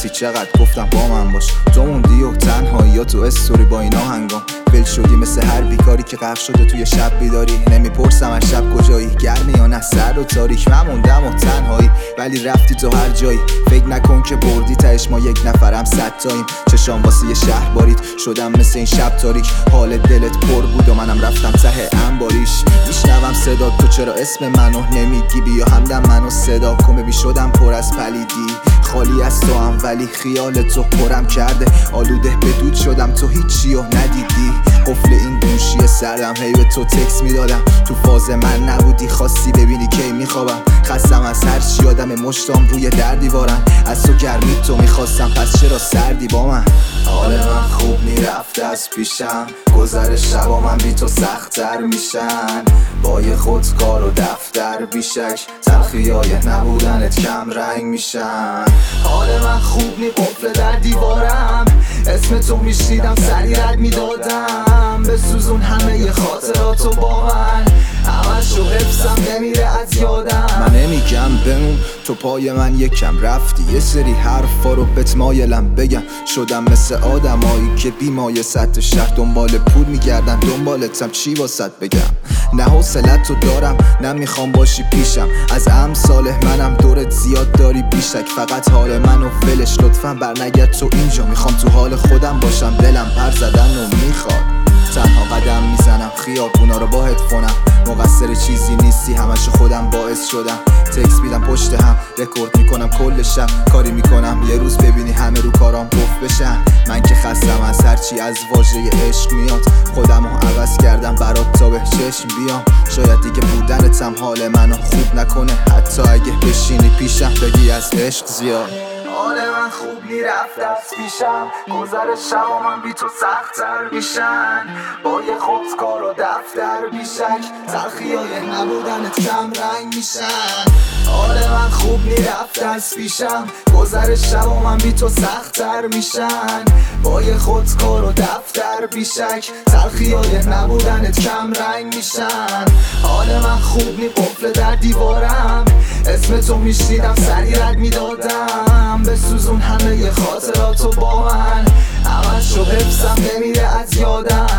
میپرسی چقدر گفتم با من باش. تو موندی و تنهایی یا تو استوری با این آهنگام ول شدی مثل هر بیکاری که غرق شده توی شب بیداری. نمیپرسم از شب کجایی، گرمی یا نه سرد و تاریک. من موندم و تنهایی ولی رفتی تو هر جایی. فکر نکن که بردی تهش ما یک نفرم 100 تاییم. چشام واسه یه شهر بارید شدم مثل این شب تاریک. حال دلت پر بود و منم رفتم ته انباریش. میشنوم صدا تو چرا اسم منو نمیگی، بیا همدم منو صدا کن ببین شدم پر از پلیدی. خالی از تو هم ولی خیال تو پرم کرده. آلوده به دود شدم تو هیچی و ندیدی. قفل این گوشی سردم هی به تو تکس میدادم. تو فاز من نبودی خواستی ببینی کی میخوابم. خستم از هر چی آدم مشتام روی در دیوارن. از تو گرمی تو میخواستم پس چرا سردی با من. حال من خوب میرفته از پیشم، گذر شبا من بی تو سخت‌تر میشن. با یه خودکار و دفتر بیشک تلخیای نبودنت کم رنگ میشن. حال من خوب نی قفل در دیوارم، اسم تو میشنیدم سری رد میدادم. بسوزون همه ی خاطراتو با من، همشو حفظم نمیره از یادم. من نمیگم بمون تو پای من یکم رفتی. یه سری حرفا رو بهت مایلم بگم. شدم مثل آدمایی که بیمایه سطح شهر دنبال پول میگردن. دنبالتم چی واسط بگم، نه حوصلت تو دارم نه میخوام باشی پیشم. از امثال منم دورت زیاد داری بیشک. فقط حال منو ولش لطفا برنگرد تو اینجا. میخوام تو حال خودم باشم، دلم پر زدن و میخواد. تنها قدم میزنم خیابونا رو با هدفونم. مقصر چیزی نیستی همش خودم باعث شدم. تکس میدم پشت هم رکورد میکنم کل شب. کاری میکنم یه روز ببینی همه رو کارام قفل بشن. من که خستم از هرچی از واژه عشق میاد. خودمو عوض کردم برات تا به چشم بیام. شاید دیگه بودنتم حال منو خوب نکنه، حتی اگه بشینی پیشم بگی از عشق زیاد. حال من خوب میرفت از پیشم، گذر شبا من بی تو سخت‌تر میشن. با یه خودکار و دفتر بیشک تلخیای نبودنت کم رنگ میشن. حال من خوب میرفت از پیشم، گذر شبا من بی تو سخت‌تر میشن. با یه خودکار و دفتر بیشک تلخیای نبودنت کم رنگ میشن. حال من خوب نی قفل در دیوارم، اسم تو میشنیدم سری رد میدادم. بسوزون همه ی خاطراتو با من، همشو حفظم نمیره از یادم.